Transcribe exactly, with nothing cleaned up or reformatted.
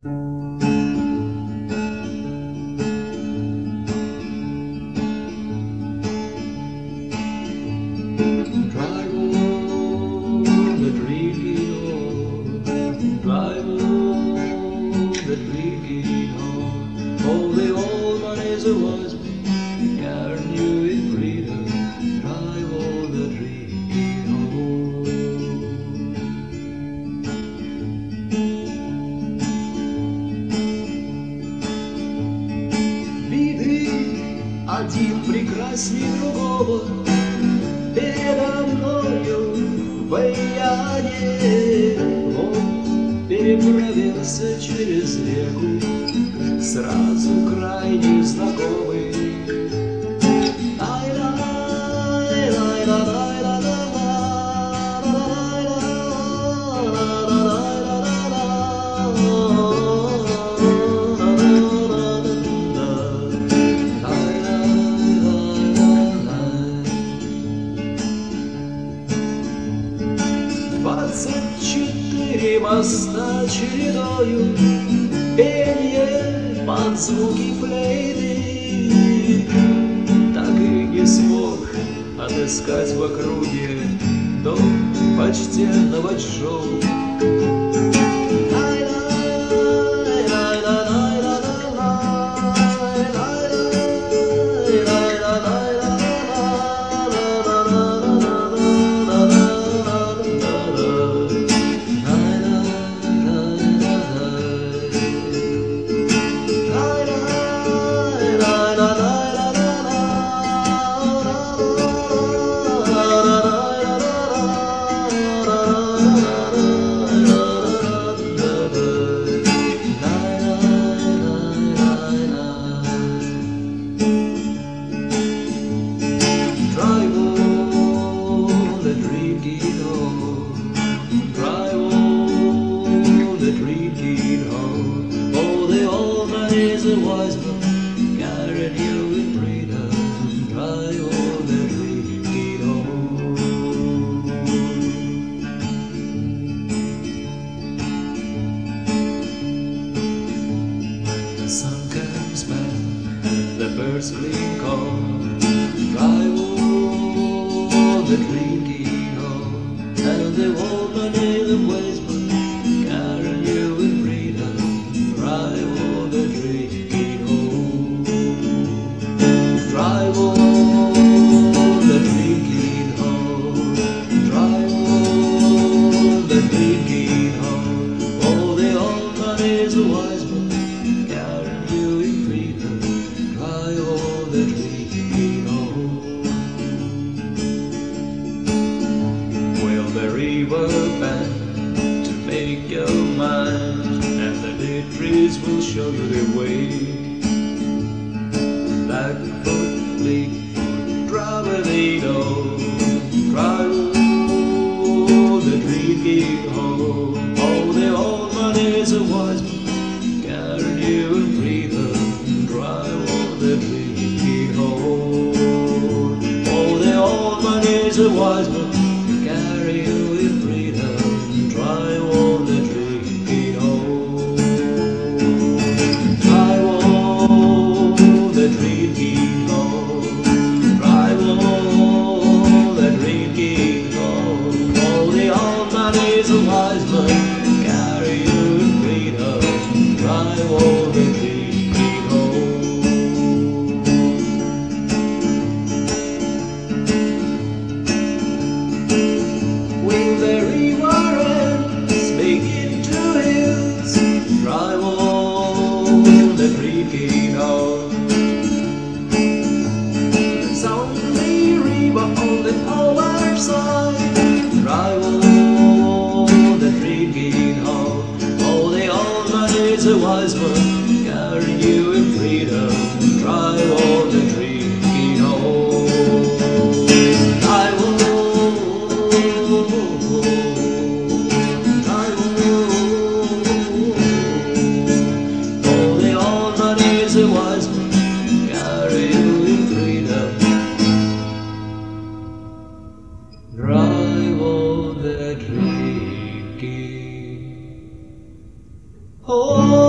Drive on the drinking home, drive on the drinking home. Oh, the old man is a wise man, carrying you in freedom. Drive on the drinking home. Виды один прекрасней другого. Передо мною вояние, он переправился через реку, сразу крайне знакомый. Двадцать четыре моста чередою, пенье под звуки флейты. Так и не смог отыскать в округе дом почтенного Джо. Oh, the old man is a wise man, carrying you in freedom. Drive on the drinking home. The sun comes back, the birds clean call. Drive on the drinking home, and the old man is a wise man, carrying you in freedom. Drive on the drinking home. Drive on the drinking home. Drive on the drinking home. Oh, the old man is a wise man, carrying you in freedom. Drive on the drinking home. Well, the river bend to make your mind, and the dead trees will show you the way. Blackfoot, Fleetfoot, Travelino, drive on the drinking home. Oh, the old man is a wise man, carrying you in freedom. Drive on the drinking home. Oh, the old man is a wise man, carrying you in freedom. Drive on the drinking home. Drive on the drinking home. Drive on the drinking home. Oh, the old man is a wise man, carry you in freedom. Drive on the drinking home. When the river ends, begin to hills, drive on the drinking home. There's only river on the other side, drive on the drinking home. Oh, the old man is a wise man, carrying you in freedom. Drive on the drinking home. Drive on. Drive on. Oh, the old man is a wise man, carrying you in freedom. Drive on the drinking home.